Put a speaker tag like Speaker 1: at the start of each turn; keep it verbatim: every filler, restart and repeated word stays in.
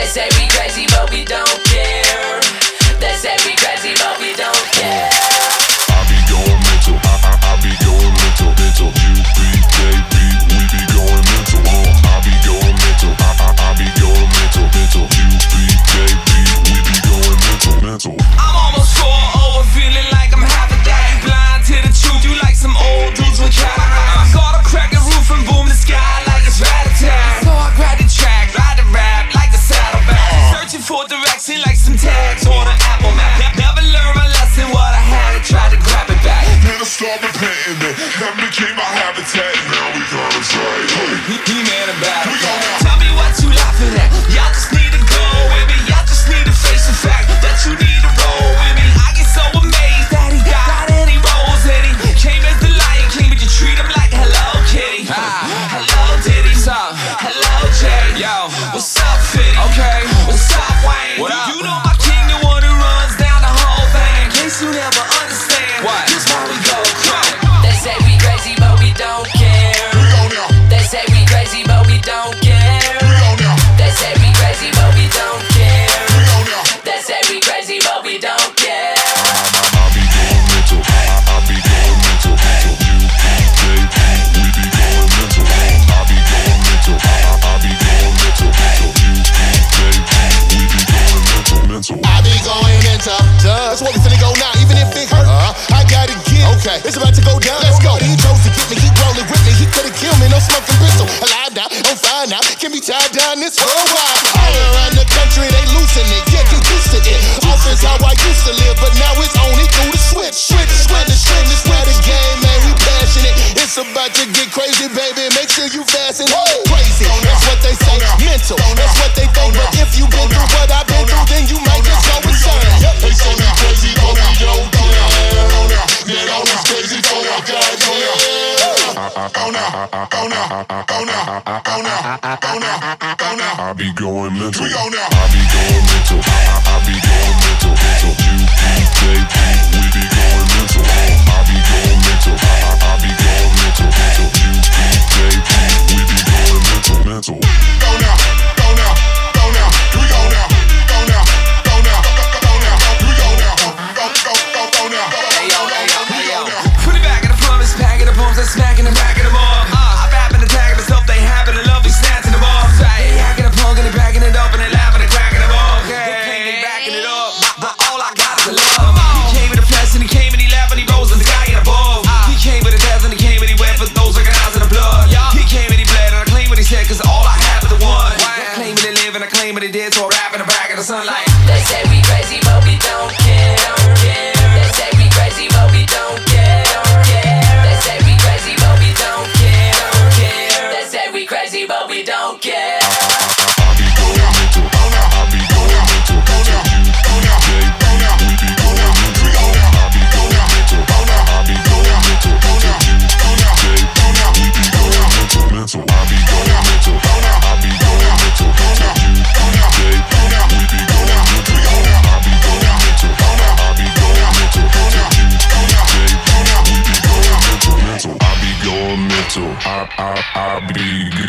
Speaker 1: say we crazy, but we don't care. They say we crazy, but we don't care.
Speaker 2: I be going mental, I, I, I be going mental, mental. U B K B, we be going mental. Uh, I be going mental, I, I, I be going mental, mental. U B K B, we be going mental, mental.
Speaker 3: I'm almost four over, feeling like I'm half a day. Blind to the truth, you like some old dudes with Cadillacs. Gotta crack the roof and boom the sky like it's rat-a-tat. So I grab the track, ride the rap like a saddleback. Searching for direction like some tags on an Apple map. Never learned my lesson, what I had to try to grab it back.
Speaker 2: Then I start repenting it, that became my habitat. Now we gotta say, hey,
Speaker 3: He, he mad about it. Tell me what you laughing at. Y'all just need to go with me. Y'all just need to face the fact that you need to roll with me. I get so amazed that he got any roles in he came as the Lion King, but you treat him like Hello Kitty. Ah, hello Diddy. What's up? Hello Jay. Yo, what's up Fitty? Okay, what's up Wayne? What up? You know my king, the one who runs down the whole thing. In case you never understand, what? This how we go crack.
Speaker 1: They say we crazy, but we don't care.
Speaker 2: we go now,
Speaker 1: They say we crazy, but we don't care.
Speaker 2: we go now,
Speaker 1: They say we crazy, but we don't care.
Speaker 2: we go now.
Speaker 1: They say we crazy, but we don't care.
Speaker 2: I, I, I be going mental, I, I, I be going mental, mental. U B K B, we be going mental. I be going mental, I, I, I be going mental, mental. U B K B, we be going mental, mental.
Speaker 4: I be going into That's where we finna go now, even if it hurt. Uh-huh. I gotta get okay. It's about to go down. Let's go. He chose to get me, he rolling with me. He could've killed me, no smoking pistol. Alive now, I'm fine now. Can be tied down this whole while. All around the country, they loosen it. Yeah, get used to it. Off is how I used to live, but now it's only through the switch. Switch, switch, the switch. This where the game, man, we passionate. It's about to get crazy, baby. Make sure you fast and crazy. That's what they say. Mental. That's what they think. But if you been through what I've been through, then you might just go insane.
Speaker 2: They say we crazy, but we don't care. They always crazy, but I got care. I be going mental, I be going mental, I, I, I be going mental, mental. U B K B, we be going mental. I be going mental, I, I, I be going mental, mental. U B K B, we be going mental, mental. Go now, go now, go now, we go now, go now, go now, go now, we go now, go, go, go, go now.
Speaker 3: Hey yo, hey yo, hey yo. Put it back in the promise, packing the bombs, and smacking and backing them off. Uh, I rapping and tagging myself, they happen to love me, snatching them off. They hacking and punking and backing it up and they laughing and cracking them off. They claim they backing it up, but all I got is a love. He came in the flesh and he came and he laughed and he rose as the guy in the ball. He came with a death and he came and he went for those recognizing the blood. He came and he bled and I claim what he said, cause all I have is the one. I claim that he live and I claim what he did, so I rap in the back of the sunlight.
Speaker 1: They say we crazy, but we don't care. They say we crazy, but we don't care. They say we crazy, but we don't care. They say we crazy, but we don't care.
Speaker 2: I be going mental, I be going mental, mental. U B K B, we be going mental. I be going mental, I be going mental, mental. U B K B, we be going mental, mental. I be going mental, I be going mental, mental. U B K B, we be going mental. I be going mental, I be going mental, mental. U B K B, we be going mental, mental. I be going mental, I I I be